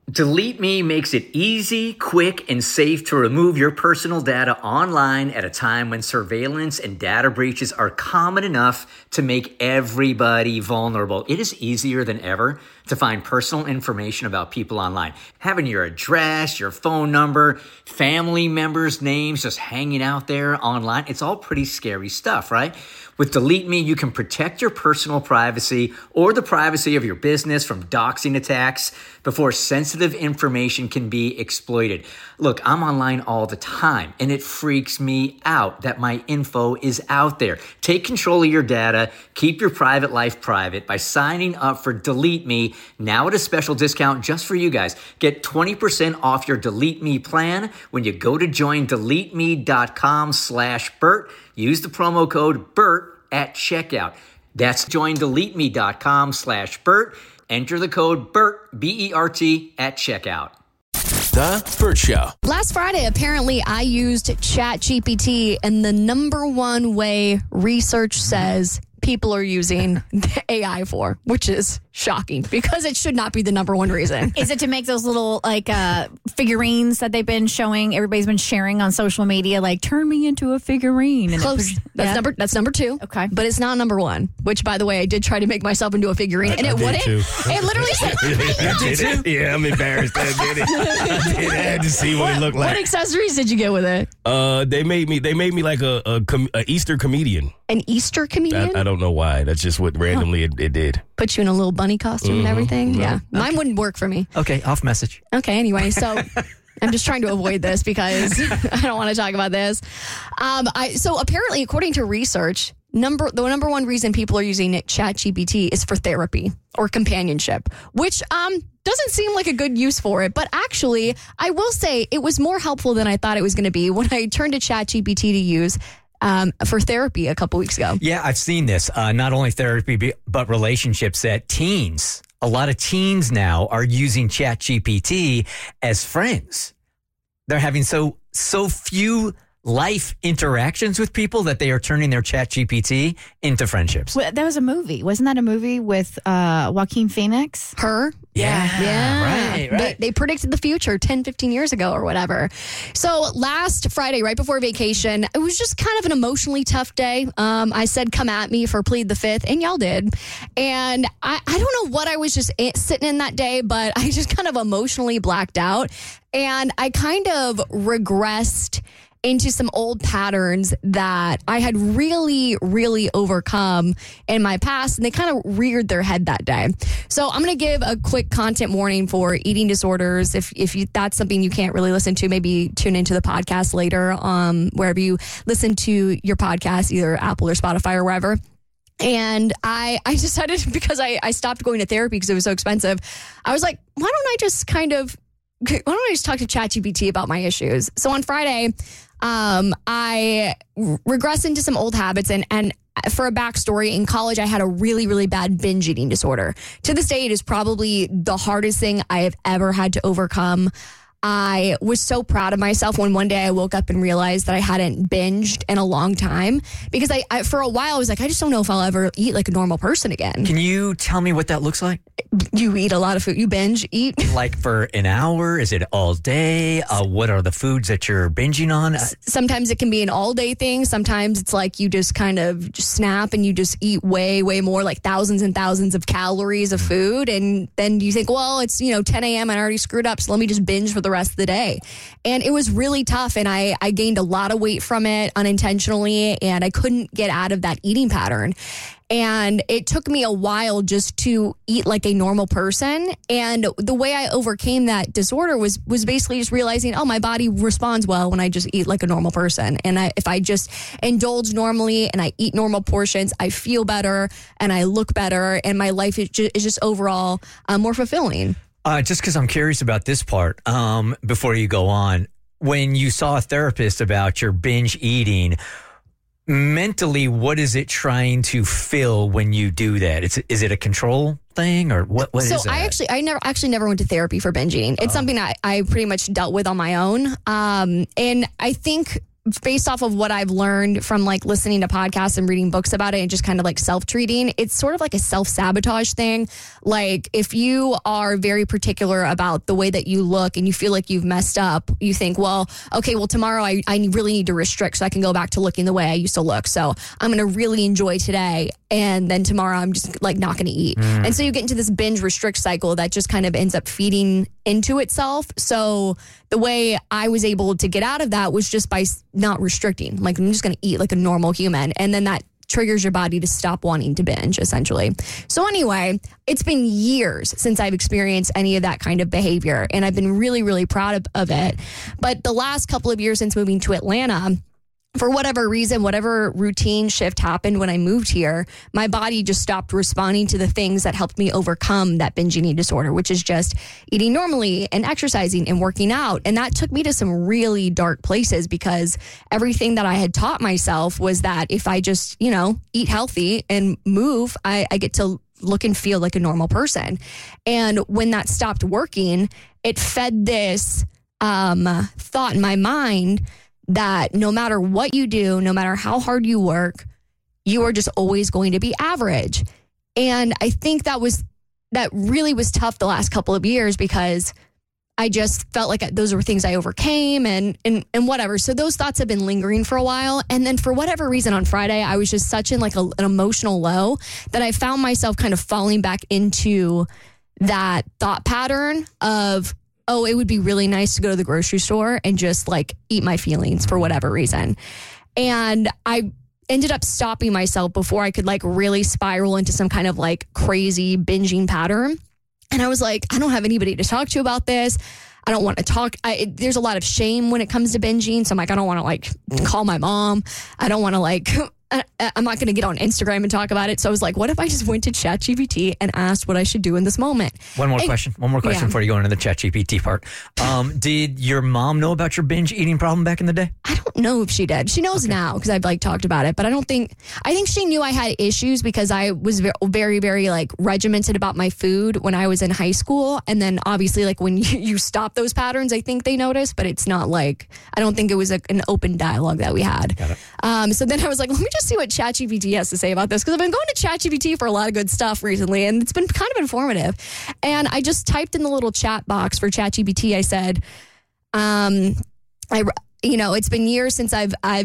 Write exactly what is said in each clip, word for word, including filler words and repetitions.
Delete Me makes it easy, quick, and safe to remove your personal data online at a time when surveillance and data breaches are common enough to make everybody vulnerable. It is easier than ever to find personal information about people online. Having your address, your phone number, family members' names just hanging out there online, it's all pretty scary stuff, right? With Delete Me, you can protect your personal privacy or the privacy of your business from doxing attacks before sensitive information can be exploited. Look, I'm online all the time, and it freaks me out that my info is out there. Take control of your data. Keep your private life private by signing up for Delete Me now at a special discount just for you guys. Get twenty percent off your Delete Me plan when you go to join delete me dot com slash Bert. Use the promo code BERT at checkout. That's join delete me dot com slash Bert. Enter the code BERT, B E R T, at checkout. The Bert Show. Last Friday, apparently, I used ChatGPT, and the number one way research says people are using A I for, which is shocking because it should not be the number one reason. Is it to make those little like uh, figurines that they've been showing? Everybody's been sharing on social media, like turn me into a figurine. And Close. It, that's yeah. number. That's number two. Okay, but it's not number one. Which, by the way, I did try to make myself into a figurine, I, and I it did wouldn't. Too. It literally said, I did it. Yeah, I'm embarrassed. I did it. I did. I had to see what, what it looked like. What accessories did you get with it? Uh, they made me. They made me like a, a, com- a Easter comedian. An Easter comedian? I, I don't know why. That's just what randomly it, it did. Put you in a little bunny costume Mm-hmm. and everything? No. Yeah. Okay. Mine wouldn't work for me. Okay, off message. Okay, anyway, so I'm just trying to avoid this because I don't want to talk about this. Um, I so apparently, according to research, number the number one reason people are using ChatGPT is for therapy or companionship, which um doesn't seem like a good use for it. But actually, I will say it was more helpful than I thought it was going to be when I turned to ChatGPT to use Um, for therapy a couple weeks ago. Yeah, I've seen this. Uh, not only therapy, but relationships that teens, a lot of teens now are using ChatGPT as friends. They're having so, so few life interactions with people that they are turning their ChatGPT into friendships. Well, that was a movie. Wasn't that a movie with uh, Joaquin Phoenix? Her? Yeah. Yeah. Right, right. They, they predicted the future ten, fifteen years ago or whatever. So last Friday, right before vacation, it was just kind of an emotionally tough day. Um, I said, come at me for Plead the Fifth, and y'all did. And I, I don't know what I was just sitting in that day, but I just kind of emotionally blacked out. And I kind of regressed into some old patterns that I had really, really overcome in my past, and they kind of reared their head that day. So I'm going to give a quick content warning for eating disorders. If if you, that's something you can't really listen to, maybe tune into the podcast later, um, wherever you listen to your podcast, either Apple or Spotify or wherever. And I, I decided, because I, I stopped going to therapy because it was so expensive, I was like, why don't I just kind of, why don't I just talk to ChatGPT about my issues? So on Friday, um, I regressed into some old habits, and, and for a backstory, in college, I had a really, really bad binge eating disorder. To this day, it is probably the hardest thing I have ever had to overcome. I was so proud of myself when one day I woke up and realized that I hadn't binged in a long time, because I, I for a while I was like, I just don't know if I'll ever eat like a normal person again. Can you tell me what that looks like? You eat a lot of food. You binge eat. Like for an hour? Is it all day? Uh, what are the foods that you're binging on? Sometimes it can be an all day thing. Sometimes it's like you just kind of just snap and you just eat way, way more, like thousands and thousands of calories of food. And then you think, well, it's, you know, ten a.m. and I already screwed up, so let me just binge for the rest of the day. And it was really tough. And I, I gained a lot of weight from it unintentionally, and I couldn't get out of that eating pattern. And it took me a while just to eat like a normal person. And the way I overcame that disorder was was basically just realizing, oh, my body responds well when I just eat like a normal person. And I, if I just indulge normally and I eat normal portions, I feel better and I look better, and my life is just, is just overall uh, more fulfilling. Uh, just because I'm curious about this part, um, before you go on, when you saw a therapist about your binge eating, mentally, what is it trying to fill when you do that? It's, is it a control thing, or what? What so is that? I actually, I never actually never went to therapy for binge eating. It's oh. something I, I pretty much dealt with on my own. Um, and I think based off of what I've learned from like listening to podcasts and reading books about it and just kind of like self-treating, it's sort of like a self-sabotage thing. Like if you are very particular about the way that you look and you feel like you've messed up, you think, well, okay, well, tomorrow I, I really need to restrict so I can go back to looking the way I used to look. So I'm going to really enjoy today. And then tomorrow I'm just like not going to eat. Mm. And so you get into this binge restrict cycle that just kind of ends up feeding into itself. So the way I was able to get out of that was just by not restricting. Like I'm just going to eat like a normal human. And then that triggers your body to stop wanting to binge, essentially. So anyway, it's been years since I've experienced any of that kind of behavior. And I've been really, really proud of, of it. But the last couple of years since moving to Atlanta, for whatever reason, whatever routine shift happened when I moved here, my body just stopped responding to the things that helped me overcome that binge eating disorder, which is just eating normally and exercising and working out. And that took me to some really dark places because everything that I had taught myself was that if I just, you know, eat healthy and move, I, I get to look and feel like a normal person. And when that stopped working, it fed this um, thought in my mind that no matter what you do, no matter how hard you work, you are just always going to be average. And I think that was, that really was tough the last couple of years because I just felt like those were things I overcame and, and, and whatever. So those thoughts have been lingering for a while. And then for whatever reason on Friday, I was just such in like a, an emotional low that I found myself kind of falling back into that thought pattern of, oh, it would be really nice to go to the grocery store and just like eat my feelings for whatever reason. And I ended up stopping myself before I could like really spiral into some kind of like crazy binging pattern. And I was like, I don't have anybody to talk to about this. I don't want to talk. I, it, there's a lot of shame when it comes to binging. So I'm like, I don't want to like call my mom. I don't want to like... I, I'm not going to get on Instagram and talk about it. So I was like, what if I just went to ChatGPT and asked what I should do in this moment? One more and, question. One more question yeah. before you go into the ChatGPT part. Um, did your mom know about your binge eating problem back in the day? I don't know if she did. She knows okay. now because I've like talked about it, but I don't think, I think she knew I had issues because I was very, very like regimented about my food when I was in high school. And then obviously like when you, you stop those patterns, I think they noticed, but it's not like, I don't think it was a, an open dialogue that we had. Got it. Um, so then I was like, let me just see what ChatGPT has to say about this because I've been going to ChatGPT for a lot of good stuff recently and it's been kind of informative. And I just typed in the little chat box for ChatGPT. I said, um, I, you know, it's been years since I've, I've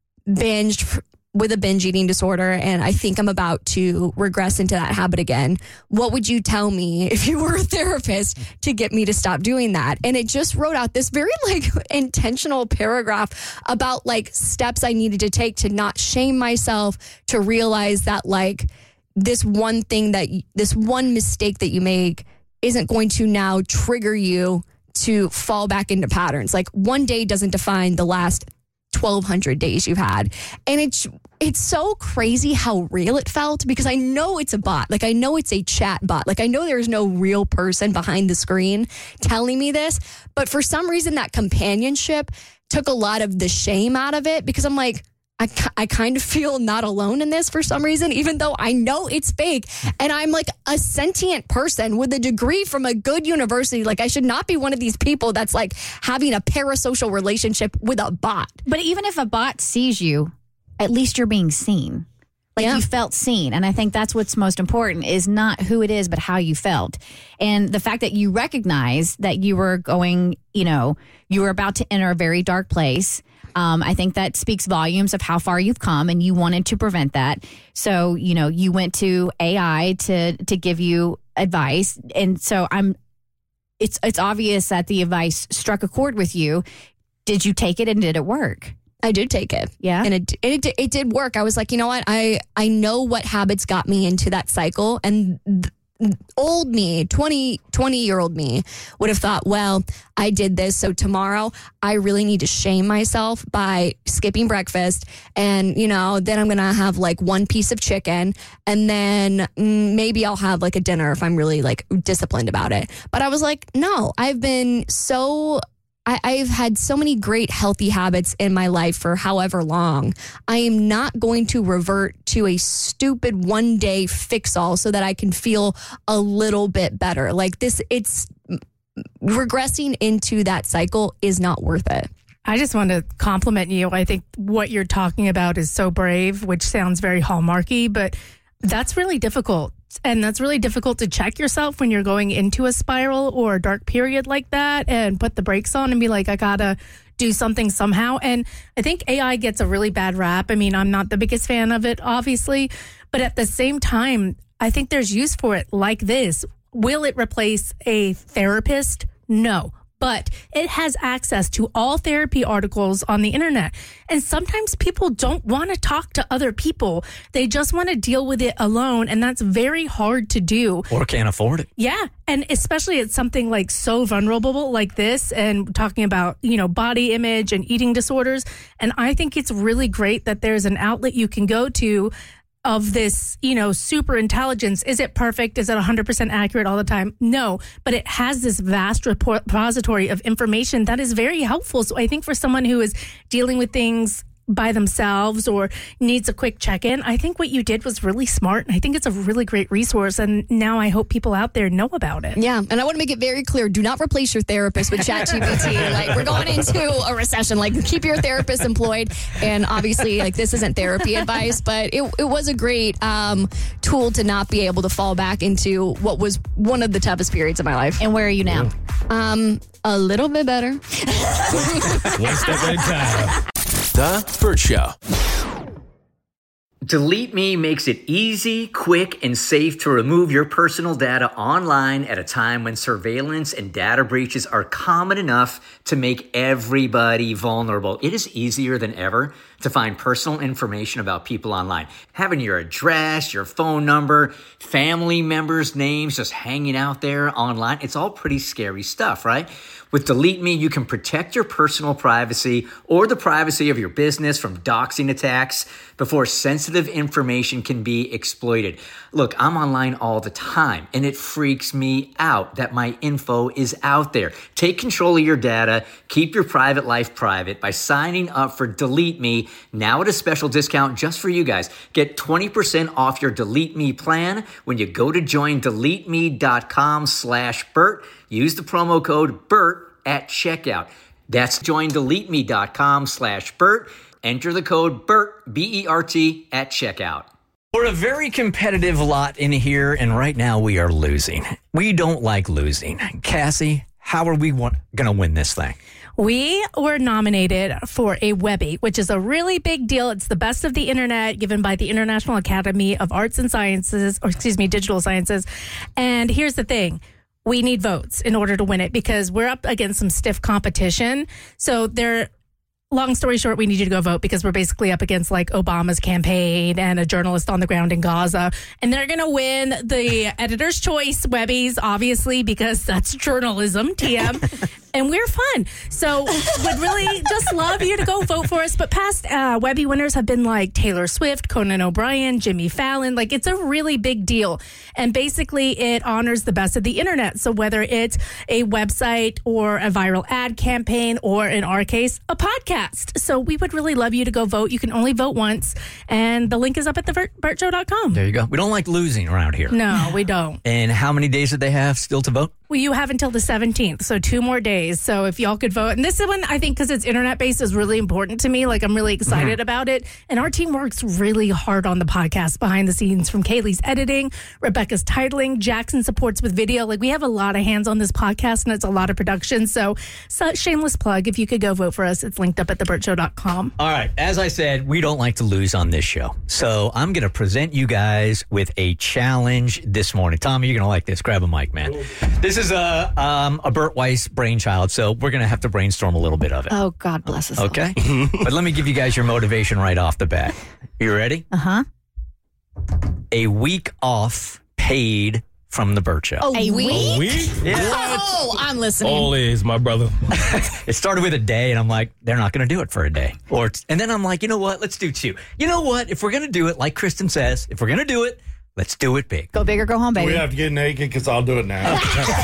binged with a binge eating disorder and I think I'm about to regress into that habit again. What would you tell me if you were a therapist to get me to stop doing that? And it just wrote out this very like intentional paragraph about like steps I needed to take to not shame myself, to realize that like this one thing that this one mistake that you make isn't going to now trigger you to fall back into patterns. Like one day doesn't define the last twelve hundred days you've had. And it's it's so crazy how real it felt because I know it's a bot. Like I know it's a chat bot. Like I know there's no real person behind the screen telling me this. But for some reason that companionship took a lot of the shame out of it because I'm like, I, I kind of feel not alone in this for some reason, even though I know it's fake. And I'm like a sentient person with a degree from a good university. Like I should not be one of these people that's like having a parasocial relationship with a bot. But even if a bot sees you, at least you're being seen. Like yeah. you felt seen. And I think that's what's most important is not who it is, but how you felt. And the fact that you recognize that you were going, you know, you were about to enter a very dark place. Um, I think that speaks volumes of how far you've come and you wanted to prevent that. So, you know, you went to A I to to give you advice. And so I'm it's it's obvious that the advice struck a chord with you. Did you take it and did it work? I did take it. Yeah. And it, it, it did work. I was like, you know what? I, I know what habits got me into that cycle. And th- old me, twenty, twenty year old me would have thought, well, I did this. So tomorrow I really need to shame myself by skipping breakfast. And, you know, then I'm going to have like one piece of chicken and then mm, maybe I'll have like a dinner if I'm really like disciplined about it. But I was like, no, I've been so I, I've had so many great healthy habits in my life for however long. I am not going to revert to a stupid one day fix all so that I can feel a little bit better. Like this, it's regressing into that cycle is not worth it. I just want to compliment you. I think what you're talking about is so brave, which sounds very Hallmarky, but that's really difficult. And that's really difficult to check yourself when you're going into a spiral or a dark period like that and put the brakes on and be like, I gotta do something somehow. And I think A I gets a really bad rap. I mean, I'm not the biggest fan of it, obviously, but at the same time, I think there's use for it like this. Will it replace a therapist? No. But it has access to all therapy articles on the internet. And sometimes people don't want to talk to other people. They just want to deal with it alone. And that's very hard to do. Or can't afford it. Yeah. And especially it's something like so vulnerable like this and talking about, you know, body image and eating disorders. And I think it's really great that there's an outlet you can go to of this, you know, super intelligence. Is it perfect? Is it one hundred percent accurate all the time? No, but it has this vast repository of information that is very helpful. So I think for someone who is dealing with things by themselves or needs a quick check-in, I think what you did was really smart. And I think it's a really great resource. And now I hope people out there know about it. Yeah. And I want to make it very clear. Do not replace your therapist with ChatGPT. Like, we're going into a recession. Like, keep your therapist employed. And obviously, like, this isn't therapy advice, but it, it was a great um, tool to not be able to fall back into what was one of the toughest periods of my life. And where are you now? Um, a little bit better. One step at a time. The Burt Show. Delete Me makes it easy, quick, and safe to remove your personal data online at a time when surveillance and data breaches are common enough to make everybody vulnerable. It is easier than ever to find personal information about people online. Having your address, your phone number, family members' names just hanging out there online, it's all pretty scary stuff, right? With Delete Me, you can protect your personal privacy or the privacy of your business from doxing attacks before sensitive information can be exploited. Look, I'm online all the time, and it freaks me out that my info is out there. Take control of your data. Keep your private life private by signing up for Delete Me now at a special discount just for you guys. Get twenty percent off your Delete Me plan when you go to join delete me dot com slash Burt. Use the promo code BURT at checkout. That's join delete me dot com slash Burt. Enter the code BURT, B E R T, at checkout. We're a very competitive lot in here, and right now we are losing. We don't like losing. Cassie, how are we going to win this thing? We were nominated for a Webby, which is a really big deal. It's the best of the internet given by the International Academy of Arts and Sciences, or excuse me, Digital Sciences. And here's the thing. We need votes in order to win it because we're up against some stiff competition. So there, long story short, we need you to go vote because we're basically up against like Obama's campaign and a journalist on the ground in Gaza. And they're going to win the Editor's Choice Webbies, obviously, because that's journalism, T M. And we're fun. So would really just love you to go vote for us. But past uh, Webby winners have been like Taylor Swift, Conan O'Brien, Jimmy Fallon. Like, it's a really big deal. And basically it honors the best of the internet. So whether it's a website or a viral ad campaign or, in our case, a podcast. So we would really love you to go vote. You can only vote once. And the link is up at the burt show dot com. There you go. We don't like losing around here. No, we don't. And how many days did they have still to vote? Well, you have until the seventeenth, so two more days. So if y'all could vote. And this is one, I think, because it's internet-based, is really important to me. Like, I'm really excited mm-hmm. about it. And our team works really hard on the podcast behind the scenes, from Kaylee's editing, Rebecca's titling, Jackson supports with video. Like, we have a lot of hands on this podcast, and it's a lot of production. So, so shameless plug. If you could go vote for us, it's linked up at the burt show dot com. All right. As I said, we don't like to lose on this show. So I'm going to present you guys with a challenge this morning. Tommy, you're going to like this. Grab a mic, man. This This is a um, a Burt Weiss brainchild, so we're going to have to brainstorm a little bit of it. Oh, God bless us. Okay? But let me give you guys your motivation right off the bat. You ready? Uh-huh. A week off paid from the Burt Show. A, a week? A week? Yeah. Oh, I'm listening. All is, my brother. It started with a day, and I'm like, they're not going to do it for a day. Or, And then I'm like, you know what? Let's do two. You know what? If we're going to do it, like Kristen says, if we're going to do it, let's do it big. Go big or go home, baby. We have to get naked because I'll do it now.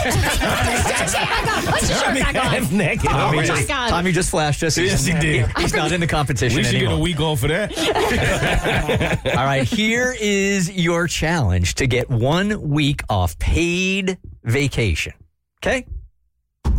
Put your shirt back on. I'm naked. Tommy, my just, God. Tommy just flashed us. Yes, he did. He's not in the competition We should anymore. get a week off for that. All right, here is your challenge to get one week off paid vacation. Okay?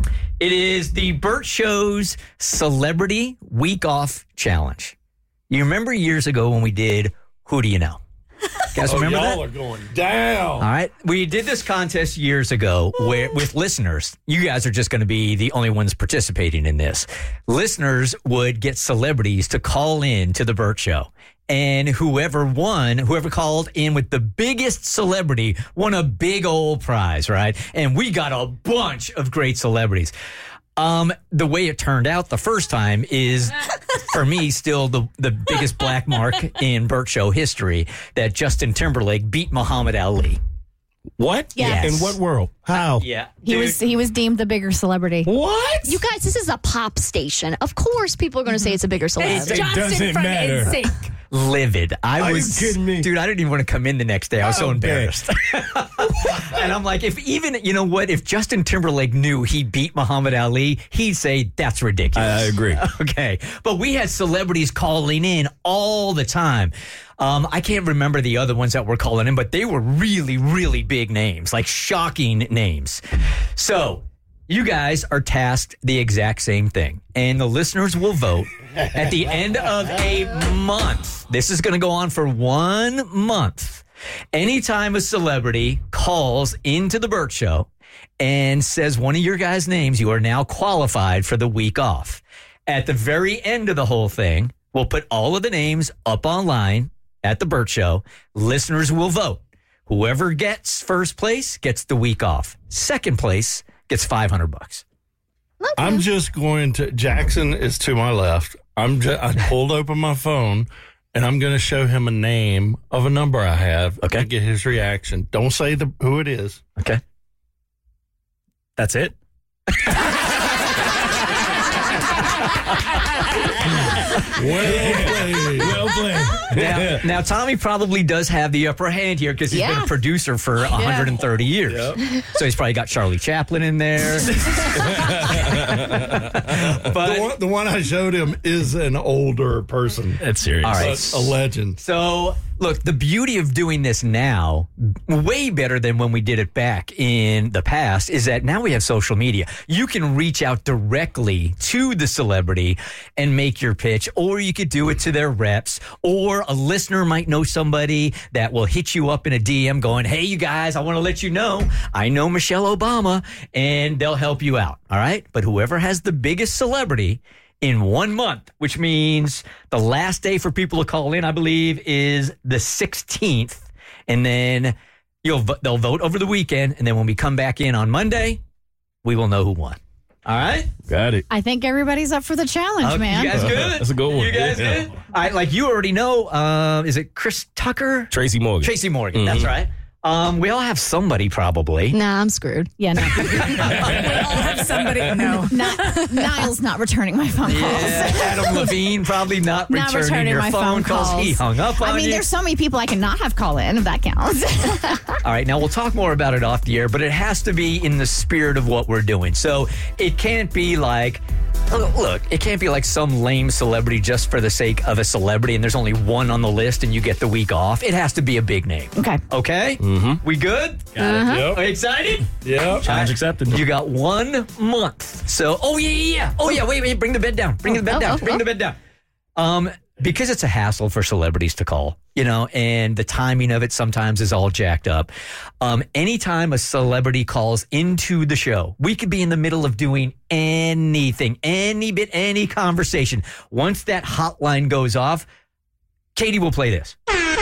It is the Burt Show's Celebrity Week Off Challenge. You remember years ago when we did Who Do You Know? You guys Oh, remember y'all that? are going down. All right. We did this contest years ago where, with listeners. You guys are just going to be the only ones participating in this. Listeners would get celebrities to call in to the Burt Show. And whoever won, whoever called in with the biggest celebrity won a big old prize, right? And we got a bunch of great celebrities. Um, the way it turned out the first time is, for me, still the, the biggest black mark in Burt Show history, that Justin Timberlake beat Muhammad Ali. What? Yes. In what world? How? Yeah. He dude. was he was deemed the bigger celebrity. What? You guys, this is a pop station. Of course, people are going to say it's a bigger It celebrity. Justin doesn't from matter. N Sync. livid. I Are you was kidding me? Dude, I didn't even want to come in the next day. I was so Oh, man. embarrassed. And I'm like, if even, you know what, if Justin Timberlake knew he beat Muhammad Ali, he'd say that's ridiculous. I, I agree. Okay. But we had celebrities calling in all the time. Um, I can't remember the other ones that were calling in, but they were really, really big names, like shocking names. So you guys are tasked the exact same thing, and the listeners will vote at the end of a month. This is going to go on for one month. Anytime a celebrity calls into the Burt Show and says one of your guys' names, you are now qualified for the week off. At the very end of the whole thing, we'll put all of the names up online at the Burt Show. Listeners will vote. Whoever gets first place gets the week off. Second place gets five hundred bucks. I'm just going to. Jackson is to my left. I'm just. I pulled open my phone, and I'm going to show him a name of a number I have. Okay. To get his reaction. Don't say the who it is. Okay. That's it? Well played. Well played. Now, now, Tommy probably does have the upper hand here because he's been Yeah. a producer for one hundred thirty years. Yep. So he's probably got Charlie Chaplin in there. The But one, the one I showed him is an older person. That's serious. all right. But a legend. So, look, the beauty of doing this now, way better than when we did it back in the past, is that now we have social media. You can reach out directly to the celebrity and make your pitch, or you could do it to their reps, or a listener might know somebody that will hit you up in a D M going, hey, you guys, I want to let you know, I know Michelle Obama, and they'll help you out. All right. But whoever has the biggest celebrity in one month, which means the last day for people to call in, I believe, is the sixteenth. And then you'll vo- they'll vote over the weekend. And then when we come back in on Monday, we will know who won. All right? Got it. I think everybody's up for the challenge, Okay, man. You guys good? That's a good one. You guys Yeah. good? All right, like you already know, uh, is it Chris Tucker? Tracy Morgan. Tracy Morgan, that's right. Um, we all have somebody probably. Nah, I'm screwed. Yeah, no. We all have somebody. No. not, Niall's not returning my phone calls. Yeah, Adam Levine probably not, Not returning, returning your my phone, phone calls. calls. He hung up on I mean, you. there's so many people I cannot have call in, if that counts. All right, now we'll talk more about it off the air, but it has to be in the spirit of what we're doing. So it can't be like, look, look, it can't be like some lame celebrity just for the sake of a celebrity and there's only one on the list and you get the week off. It has to be a big name. Okay. Okay? Mm-hmm. We good? Yep. Are you excited? Yep. Challenge accepted. You got one month. So, oh, yeah, yeah, yeah. Oh, yeah, wait, wait, bring the bed down. Bring the bed oh, down. oh, Bring oh. the bed down. Um, because it's a hassle for celebrities to call, you know, and the timing of it sometimes is all jacked up. Um, anytime a celebrity calls into the show, we could be in the middle of doing anything, any bit, any conversation. Once that hotline goes off, Katie will play this.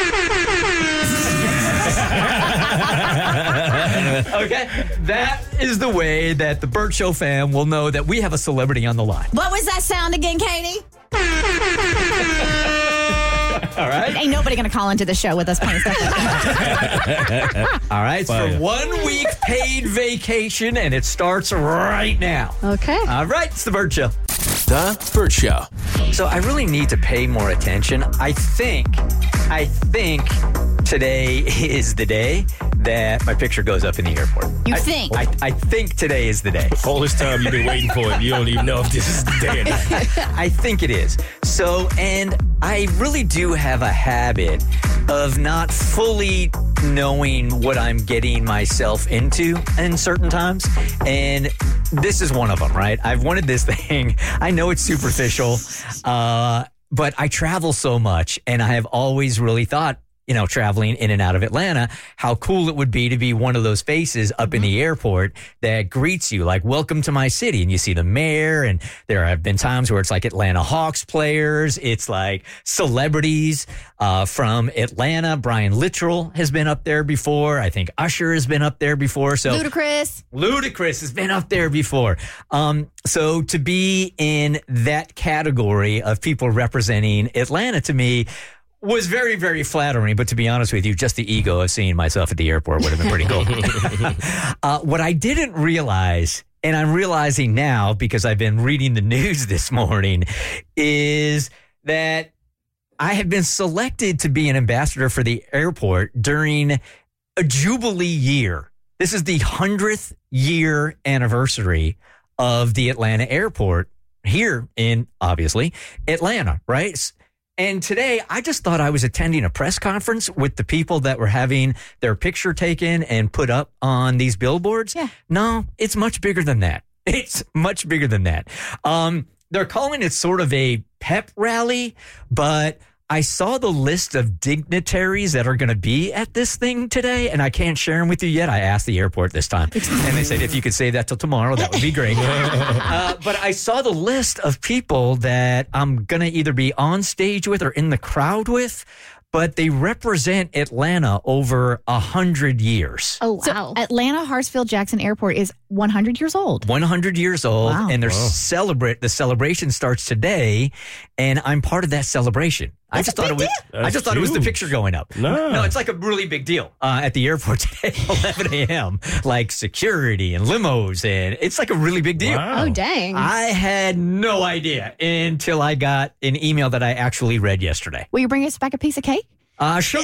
Okay, that is the way that the Burt Show fam will know that we have a celebrity on the line. What was that sound again, Katie? All right. Ain't nobody going to call into the show with us playing stuff. All right. It's for one week paid vacation, and it starts right now. Okay. All right. It's the Burt Show. The Burt Show. So I really need to pay more attention. I think, I think today is the day that my picture goes up in the airport. You I, think? I, I think today is the day. All this time you've been waiting for it. You don't even know if this is the day or not. I think it is. So, and I really do have a habit of not fully knowing what I'm getting myself into in certain times. And this is one of them, right? I've wanted this thing. I know it's superficial, uh, but I travel so much, and I have always really thought, you know, traveling in and out of Atlanta, how cool it would be to be one of those faces up mm-hmm. in the airport that greets you like, welcome to my city. And you see the mayor, and there have been times where it's like Atlanta Hawks players. It's like celebrities uh, from Atlanta. Brian Littrell has been up there before. I think Usher has been up there before. So Ludacris. Ludacris has been up there before. Um, so to be in that category of people representing Atlanta, to me, was very, very flattering. But to be honest with you, just the ego of seeing myself at the airport would have been pretty cool. uh, what I didn't realize, and I'm realizing now because I've been reading the news this morning, is that I have been selected to be an ambassador for the airport during a Jubilee year. This is the hundredth year anniversary of the Atlanta airport here in, obviously, Atlanta, right? And today, I just thought I was attending a press conference with the people that were having their picture taken and put up on these billboards. Yeah. No, it's much bigger than that. It's much bigger than that. Um, they're calling it sort of a pep rally, but I saw the list of dignitaries that are going to be at this thing today, and I can't share them with you yet. I asked the airport this time, and they said, if you could save that till tomorrow, that would be great. uh, but I saw the list of people that I'm going to either be on stage with or in the crowd with, but they represent Atlanta over a hundred years. Oh, wow. So Atlanta Hartsfield Jackson Airport is one hundred years old. one hundred years old, Wow. and they're Wow. celebrate. The celebration starts today, and I'm part of that celebration. I That's just a thought it big was. deal. I just thought it was the That's picture going up. No. no, it's like a really big deal uh, at the airport today, eleven a.m. Like security and limos, and it's like a really big deal. Wow. Oh, dang. I had no idea until I got an email that I actually read yesterday. Will you bring us back a piece of cake? Uh, sure.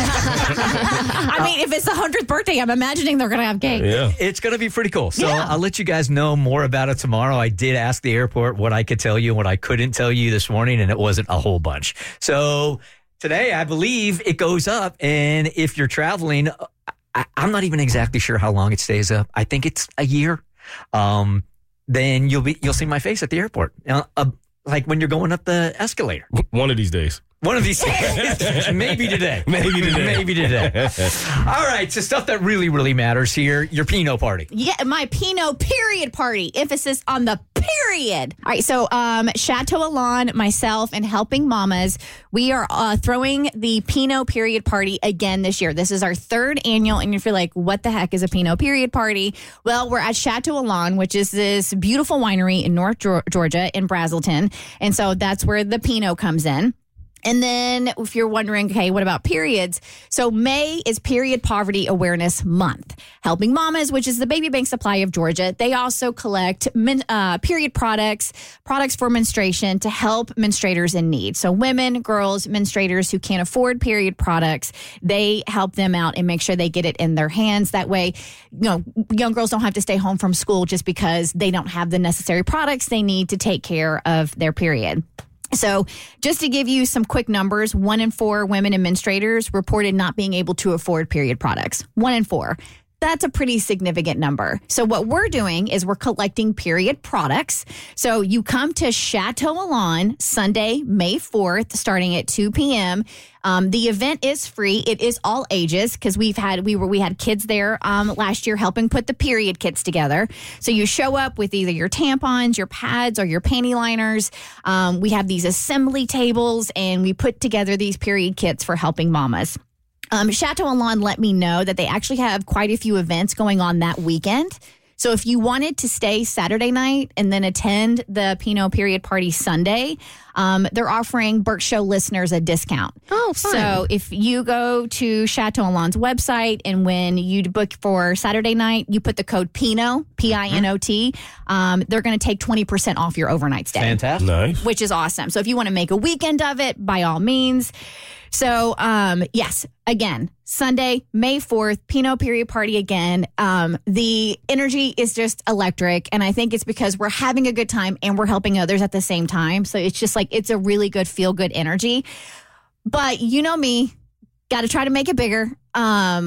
I mean, if it's the hundredth birthday, I'm imagining they're going to have cake. Yeah. It's going to be pretty cool. So Yeah. I'll let you guys know more about it tomorrow. I did ask the airport what I could tell you and what I couldn't tell you this morning, and it wasn't a whole bunch. So today, I believe it goes up. And if you're traveling, I, I'm not even exactly sure how long it stays up. I think it's a year. Um, then you'll be you'll see my face at the airport, uh, uh, like when you're going up the escalator. One of these days. One of these days. Maybe today. Maybe today. Maybe today. All right. So stuff that really, really matters here. Your Pinot party. Yeah, my Pinot period party. Emphasis on the period. All right, so um, Chateau Elan, myself, and Helping Mamas, we are uh, throwing the Pinot period party again this year. This is our third annual, and if you're like, what the heck is a Pinot period party? Well, we're at Chateau Elan, which is this beautiful winery in North Georgia in Brazelton, and so that's where the Pinot comes in. And then if you're wondering, okay, what about periods? So May is Period Poverty Awareness Month. Helping Mamas, which is the Baby Bank Supply of Georgia, they also collect men, uh, period products, products for menstruation to help menstruators in need. So women, girls, menstruators who can't afford period products, they help them out and make sure they get it in their hands. That way, you know, young girls don't have to stay home from school just because they don't have the necessary products they need to take care of their period. So just to give you some quick numbers, one in four women administrators reported not being able to afford period products. One in four. That's a pretty significant number. So what we're doing is we're collecting period products. So you come to Chateau Elan Sunday, May fourth, starting at two p.m. Um, the event is free. It is all ages because we've had we were we had kids there um, last year helping put the period kits together. So you show up with either your tampons, your pads, or your panty liners. Um, we have these assembly tables, and we put together these period kits for Helping Mamas. Um, Chateau Elan let me know that they actually have quite a few events going on that weekend. So if you wanted to stay Saturday night and then attend the Pinot Period Party Sunday, um, they're offering Burke Show listeners a discount. Oh, fun. So if you go to Chateau Elan's website and when you book for Saturday night, you put the code PINOT, P I N O T, um, they're going to take twenty percent off your overnight stay. Fantastic. Nice. Which is awesome. So if you want to make a weekend of it, by all means. So, um, yes, again, Sunday, May fourth, Pinot Period Party again. Um, the energy is just electric. And I think it's because we're having a good time and we're helping others at the same time. So it's just like, it's a really good feel good energy. But you know me, got to try to make it bigger. Um,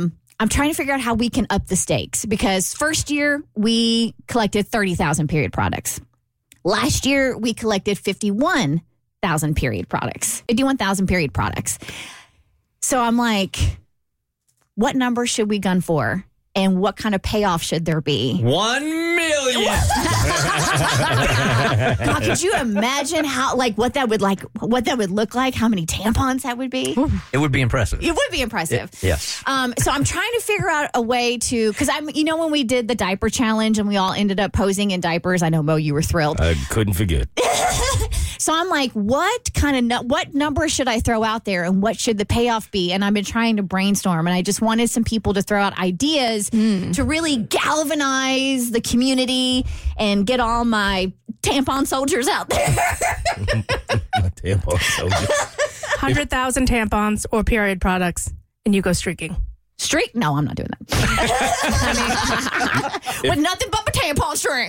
I'm trying to figure out how we can up the stakes because first year we collected thirty thousand period products. Last year we collected fifty-one thousand period products, fifty-one thousand period products. So I'm like, what number should we gun for? And what kind of payoff should there be? One million. God, could you imagine how, like, what that would like, what that would look like? How many tampons that would be? It would be impressive. It would be impressive. It, yes. Um. So I'm trying to figure out a way to, because I'm, you know, when we did the diaper challenge and we all ended up posing in diapers. I know, Mo, you were thrilled. I couldn't forget. So I'm like, what kind of nu- what number should I throw out there, and what should the payoff be? And I've been trying to brainstorm, and I just wanted some people to throw out ideas mm. to really galvanize the community and get all my tampon soldiers out there. Tampon soldiers. one hundred thousand tampons or period products, and you go streaking. Streak? No, I'm not doing that. I mean, with nothing but my tampon string.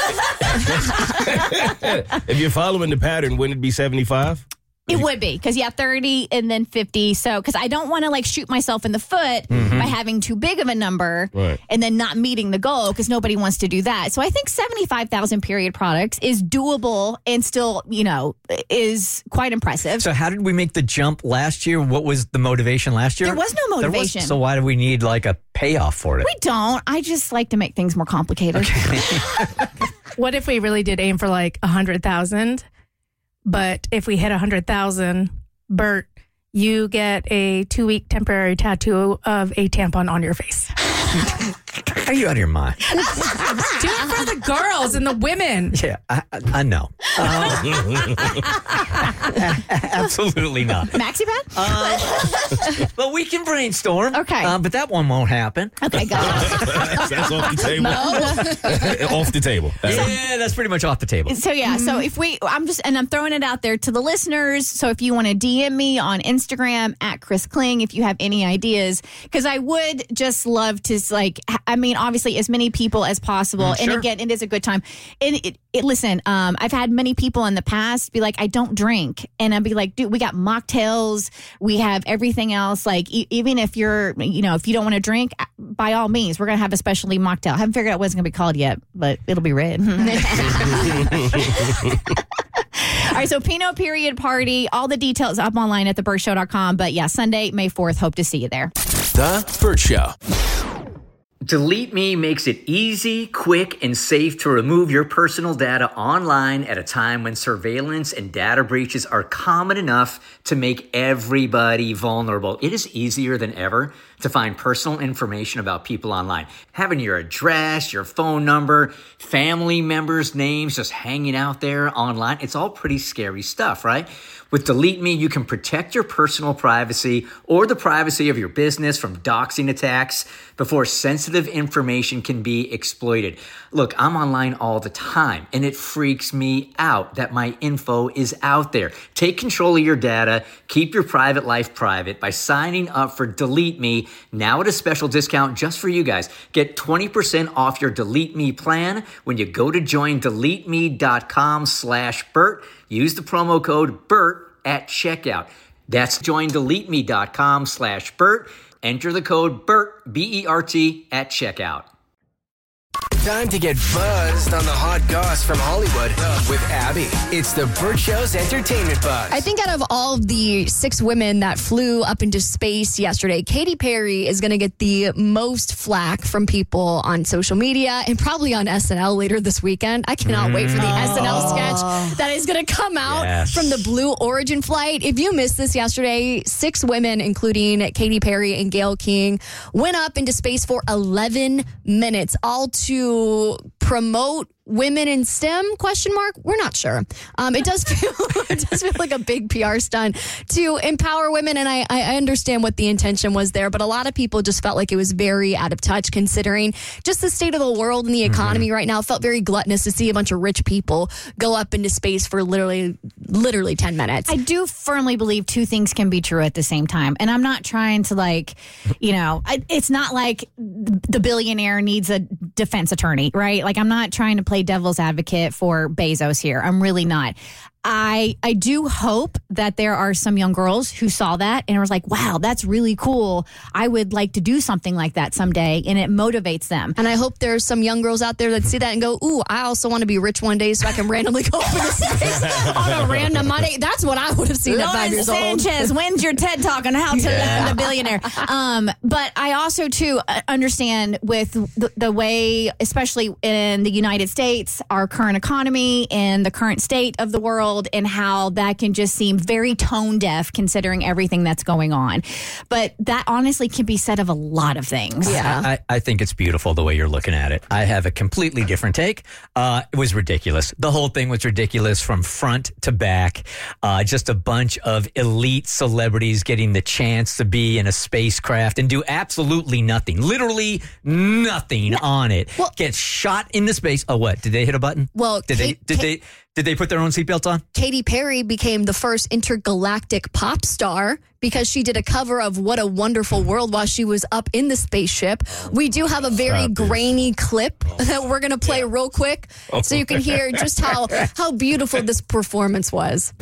If you're following the pattern, wouldn't it be seventy-five? It would be because yeah, thirty and then fifty. So because I don't want to like shoot myself in the foot mm-hmm. by having too big of a number right. and then not meeting the goal because nobody wants to do that. So I think seventy-five thousand period products is doable and still, you know, is quite impressive. So how did we make the jump last year? What was the motivation last year? There was no motivation. Was, so why do we need like a payoff for it? We don't. I just like to make things more complicated. Okay. What if we really did aim for like one hundred thousand? But if we hit one hundred thousand, Bert, you get a two-week temporary tattoo of a tampon on your face. Are you out of your mind? Do it for the girls and the women. Yeah, I, I, I know. Um, absolutely not. Maxi pad? Uh, but we can brainstorm. Okay. Uh, but that one won't happen. Okay, got it. That's off the table. Off the table. Yeah, that's pretty much off the table. So yeah, mm-hmm. so if we, I'm just, and I'm throwing it out there to the listeners. So if you want to D M me on Instagram at Chris Kling, if you have any ideas, because I would just love to like, I mean, obviously as many people as possible. Mm, sure. And again, it is a good time. And it, it listen, um, I've had many people in the past be like, I don't drink. And I'd be like, dude, we got mocktails. We have everything else. Like, e- even if you're, you know, if you don't want to drink, by all means, we're going to have a specialty mocktail. I haven't figured out what it's going to be called yet, but it'll be red. All right, so Pinot Period Party. All the details up online at the burt show dot com. But yeah, Sunday, May fourth. Hope to see you there. The Burt Show. Delete Me makes it easy, quick, and safe to remove your personal data online at a time when surveillance and data breaches are common enough to make everybody vulnerable. It is easier than ever to find personal information about people online. Having your address, your phone number, family members' names just hanging out there online, it's all pretty scary stuff, right? With Delete Me, you can protect your personal privacy or the privacy of your business from doxing attacks before sensitive information can be exploited. Look, I'm online all the time, and it freaks me out that my info is out there. Take control of your data. Keep your private life private by signing up for Delete Me now at a special discount just for you guys. Get twenty percent off your Delete Me plan when you go to join delete me dot com slash Burt. Use the promo code BURT at checkout. That's join delete me dot com slash Burt. Enter the code BURT, B E R T, at checkout. Time to get buzzed on the hot goss from Hollywood with Abby. It's the Burt Show's Entertainment Buzz. I think out of all of the six women that flew up into space yesterday, Katy Perry is going to get the most flack from people on social media and probably on S N L later this weekend. I cannot mm. wait for the oh. S N L sketch that is going to come out yes. from the Blue Origin flight. If you missed this yesterday, six women, including Katy Perry and Gayle King, went up into space for eleven minutes, all to promote women in STEM, question mark? We're not sure. Um, it does feel it does feel like a big P R stunt to empower women, and I, I understand what the intention was there, but a lot of people just felt like it was very out of touch considering just the state of the world and the economy mm-hmm. right now. It felt very gluttonous to see a bunch of rich people go up into space for literally literally ten minutes. I do firmly believe two things can be true at the same time, and I'm not trying to like, you know, I, it's not like the billionaire needs a defense attorney, right? Like I'm not trying to play devil's advocate for Bezos here. I'm really not. I I do hope that there are some young girls who saw that and was like, wow, that's really cool. I would like to do something like that someday, and it motivates them. And I hope there's some young girls out there that see that and go, ooh, I also want to be rich one day so I can randomly go open a space on a random Monday. That's what I would have seen at five years old. Sanchez wins your TED Talk on how to land a billionaire. Um, but I also, too, understand with the, the way, especially in the United States, our current economy and the current state of the world, and how that can just seem very tone deaf considering everything that's going on. But that honestly can be said of a lot of things. Yeah. I, I think it's beautiful the way you're looking at it. I have a completely different take. Uh, it was ridiculous. The whole thing was ridiculous from front to back. Uh, just a bunch of elite celebrities getting the chance to be in a spacecraft and do absolutely nothing. Literally nothing on it. Well- Get shot into space. Oh, what? Did they hit a button? Well, did they? Kate- Did Kate- they? Did they put their own seatbelts on? Katy Perry became the first intergalactic pop star because she did a cover of What a Wonderful World while she was up in the spaceship. We do have a very Stop grainy it. clip that we're going to play real quick so you can hear just how, how beautiful this performance was.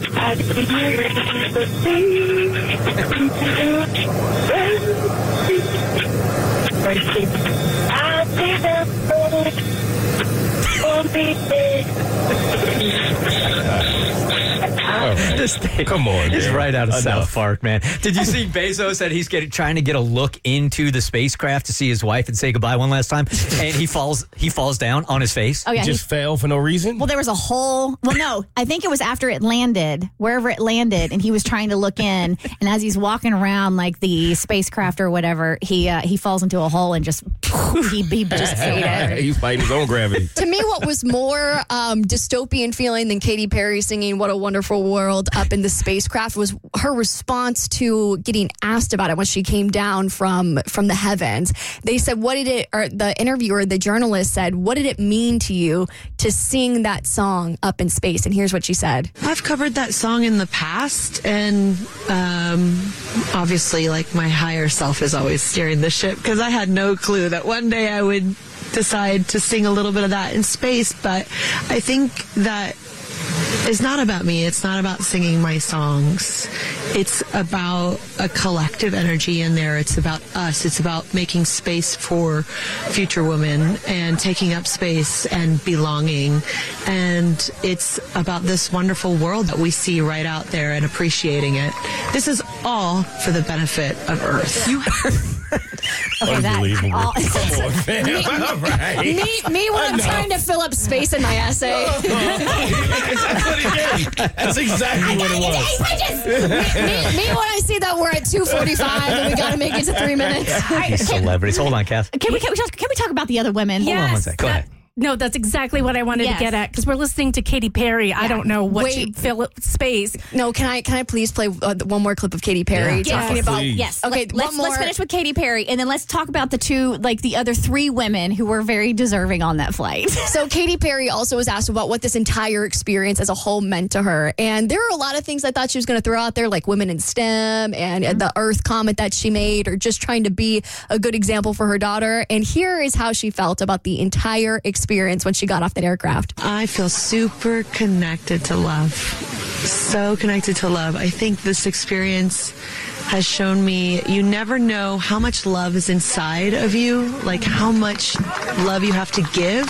Right. This thing Come on, is man. right out of Enough. South Park, man. Did you see Bezos that he's getting trying to get a look into the spacecraft to see his wife and say goodbye one last time, and he falls he falls down on his face? Oh, yeah. Just he- fell for no reason? well, there was a whole, well, no, I think it was after it landed, wherever it landed, and he was trying to look in. And as he's walking around like the spacecraft or whatever, he uh, he falls into a hole and just, he, he just ate it. He's fighting his own gravity. To me, what was more um, dystopian feeling than Katy Perry singing What a Wonderful World up in the spacecraft was her response to getting asked about it when she came down from from the heavens. They said, what did it, or the interviewer, the journalist said, what did it mean to you to sing that song up in space? And here's what she said. I've covered that song in the past, and um, obviously, like, my higher self is always steering the ship because I had no clue that one day I would decide to sing a little bit of that in space. But I think that it's not about me. It's not about singing my songs. It's about a collective energy in there. It's about us. It's about making space for future women and taking up space and belonging. And it's about this wonderful world that we see right out there and appreciating it. This is all for the benefit of Earth. You Okay, that, Unbelievable. all, Come on, man. All right. Me, me when I'm trying to fill up space in my essay. That's what he did. That's exactly what it was. me, me, me when I see that we're at two forty-five and we got to make it to three minutes. These celebrities. Hold on, Kath. can we, can we talk, can we talk about the other women? Hold on one Yes, sec. Go that- ahead. No, that's exactly what I wanted Yes. to get at because we're listening to Katy Perry. I don't know what she Wait. fill up space. No, can I can I please play uh, one more clip of Katy Perry Yeah. talking Yes. about? Please. Yes. Okay, Let, one let's let's more. finish with Katy Perry, and then let's talk about the two, like the other three women who were very deserving on that flight. So Katy Perry also was asked about what this entire experience as a whole meant to her, and there are a lot of things I thought she was going to throw out there, like women in STEM and uh, the Earth comment that she made, or just trying to be a good example for her daughter. And here is how she felt about the entire experience when she got off that aircraft. I feel super connected to love. So connected to love. I think this experience has shown me you never know how much love is inside of you, like how much love you have to give,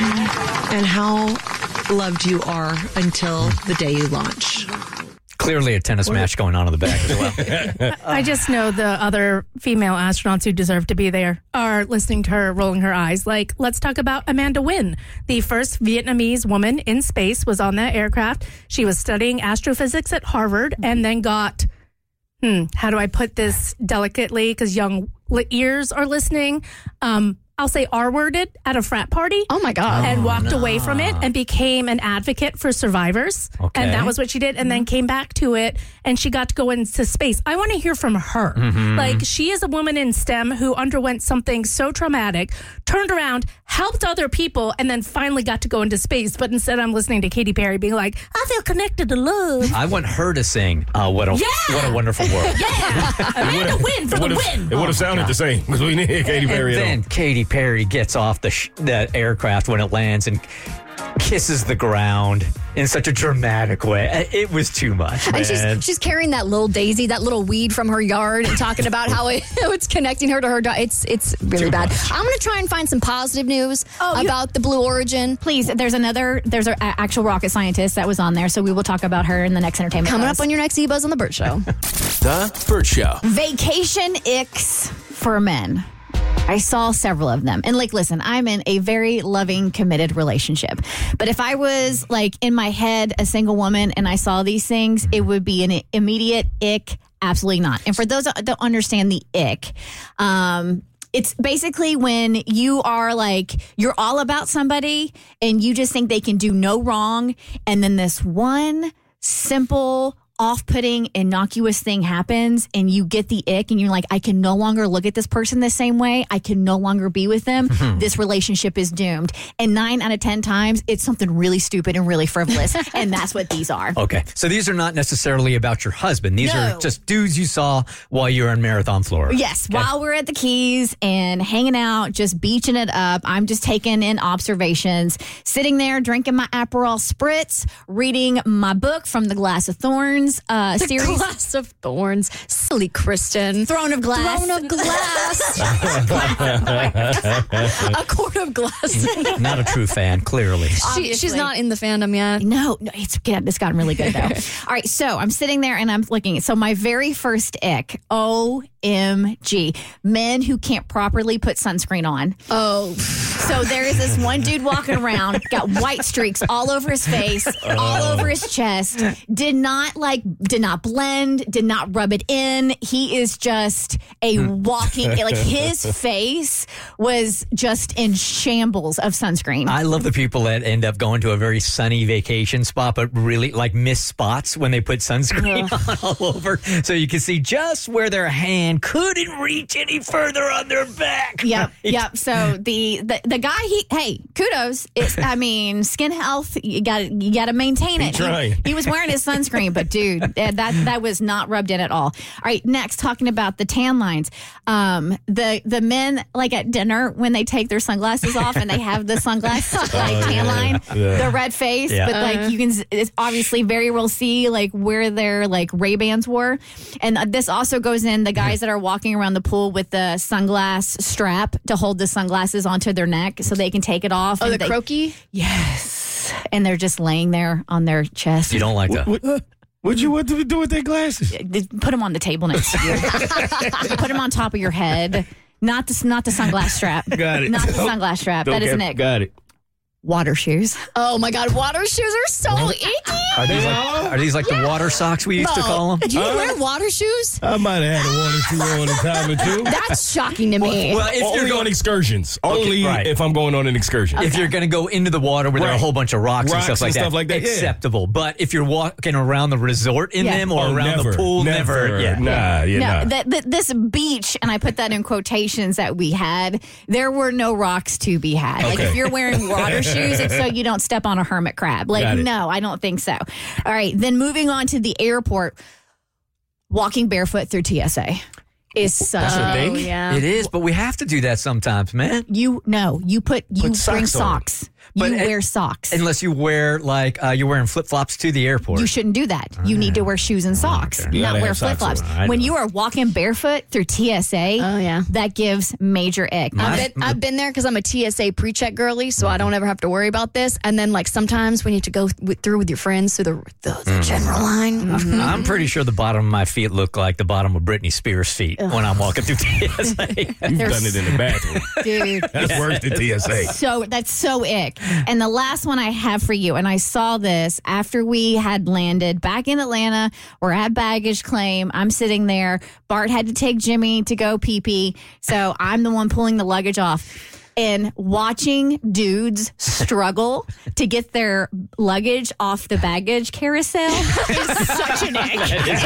and how loved you are until the day you launch. Clearly a tennis match going on in the back as well. I just know the other female astronauts who deserve to be there are listening to her, rolling her eyes. Like, let's talk about Amanda Nguyen. The first Vietnamese woman in space was on that aircraft. She was studying astrophysics at Harvard and then got, hmm, how do I put this delicately? Because young li- ears are listening. Um, I'll say R-worded at a frat party. Oh my God. And walked away from it and became an advocate for survivors. Okay. And that was what she did. And then came back to it and she got to go into space. I want to hear from her. Mm-hmm. Like, she is a woman in STEM who underwent something so traumatic, turned around, helped other people, and then finally got to go into space. But instead, I'm listening to Katy Perry being like, I feel connected to love. I want her to sing uh, what a Yeah! what a wonderful world. Yeah. Amanda Win for It the would win. have, it would have sounded the same because we need Katy Perry. And at then all. Katy Perry gets off the sh- the aircraft when it lands and kisses the ground. in such a dramatic way. It was too much, man. And she's she's carrying that little daisy, that little weed from her yard, and talking about how it, it's connecting her to her dog. It's it's really Too bad. much. I'm going to try and find some positive news Oh, you- about the Blue Origin. Please, there's another, there's an actual rocket scientist that was on there, so we will talk about her in the next entertainment. Coming Buzz. up on your next E-Buzz on the Burt Show. The Burt Show. Vacation icks for men. I saw several of them. And like, listen, I'm in a very loving, committed relationship. But if I was like in my head, a single woman, and I saw these things, it would be an immediate ick. Absolutely not. And for those that don't understand the ick, um, it's basically when you are like, you're all about somebody and you just think they can do no wrong. And then this one simple, off-putting, innocuous thing happens and you get the ick and you're like, I can no longer look at this person the same way. I can no longer be with them. This relationship is doomed. And nine out of ten times, it's something really stupid and really frivolous. And that's what these are. Okay, so these are not necessarily about your husband. These No. are just dudes you saw while you were in Marathon, Florida. Yes, while we're at the Keys and hanging out, just beaching it up, I'm just taking in observations, sitting there drinking my Aperol Spritz, reading my book from the Glass of Thorns uh, The series. Glass of Thorns. Silly Kristen. Throne of Glass. Throne of Glass. A quart of glass. Not a true fan, clearly. She, Obviously. she's not in the fandom yet. No, no, it's good. It's gotten really good though. All right, so I'm sitting there and I'm looking. So my very first ick, O M G, men who can't properly put sunscreen on. Oh. So there is this one dude walking around, got white streaks all over his face, all over his chest. Did not like, did not blend, did not rub it in. He is just a walking, like his face was just in shambles of sunscreen. I love the people that end up going to a very sunny vacation spot, but really like miss spots when they put sunscreen on all over. So you can see just where their hand couldn't reach any further on their back. Yep, right? yep. So the, the the guy, he hey, kudos. It's, I mean, skin health. You got you got to maintain it. He, trying. he was wearing his sunscreen, but dude, that that was not rubbed in at all. All right, next, talking about the tan lines. Um, the the men like at dinner when they take their sunglasses off and they have the sunglass like tan line, the red face, Yeah. but like you can it's obviously very well see like where their like Ray-Bans were, and this also goes in the guys that are walking around the pool with the sunglass strap to hold the sunglasses onto their neck so they can take it off. Oh, and the they, croaky? Yes, and they're just laying there on their chest. You don't like that. What, what'd you want to do with their glasses? Put them on the table next to you. Put them on top of your head. Not the not the sunglass strap. Got it. Not the sunglass strap. That is Okay, an ick. Got it. Water shoes. Oh my God, water shoes are so icky. Are these like, are these like the water socks we used to call them? Do you wear water shoes? I might have had a one or two on a time or two. That's shocking to me. Well, if Only you're on going, excursions. Only right. if I'm going on an excursion. if you're going to go into the water where there are a Right. whole bunch of rocks, and Rocks stuff like and that, stuff like that, yeah. acceptable. But if you're walking around the resort in Yeah. them or Oh, around never, the pool, never. never. Yeah. Nah, yeah, No, nah. th- th- this beach, and I put that in quotations that we had, there were no rocks to be had. Like Okay. if you're wearing water shoes, it's so you don't step on a hermit crab. Like, Got it. no, I don't think so. All right, then moving on to the airport, walking barefoot through T S A is such That's a a Oh, thing? yeah. It is, but we have to do that sometimes, man. You no, you put you Put bring socks on. socks. But you it- wear socks. Unless you wear like uh, you're wearing flip flops to the airport. You shouldn't do that. You need to wear shoes and socks, You not gotta wear have flip socks flops. on. I When know. you are walking barefoot through T S A, Oh, yeah. that gives major ick. I've been, I've been there because I'm a T S A pre-check girly, so I don't ever have to worry about this. And then, like, sometimes when you have to go th- through with your friends through the, the, the general line. I'm pretty sure the bottom of my feet look like the bottom of Britney Spears' feet when I'm walking through T S A. You've There's- done it in the bathroom. Dude, That's worse than T S A. so that's so ick. And the last one I have for you, and I saw this after we had landed back in Atlanta. We're at baggage claim. I'm sitting there. Bart had to take Jimmy to go pee pee, so I'm the one pulling the luggage off. And watching dudes struggle to get their luggage off the baggage carousel is such an ick.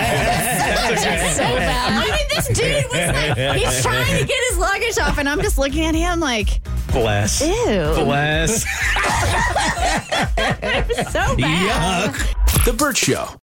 so bad. I mean, this dude was like, he's trying to get his luggage off, and I'm just looking at him like, Bless. ew. Bless. So bad. The Burt Show.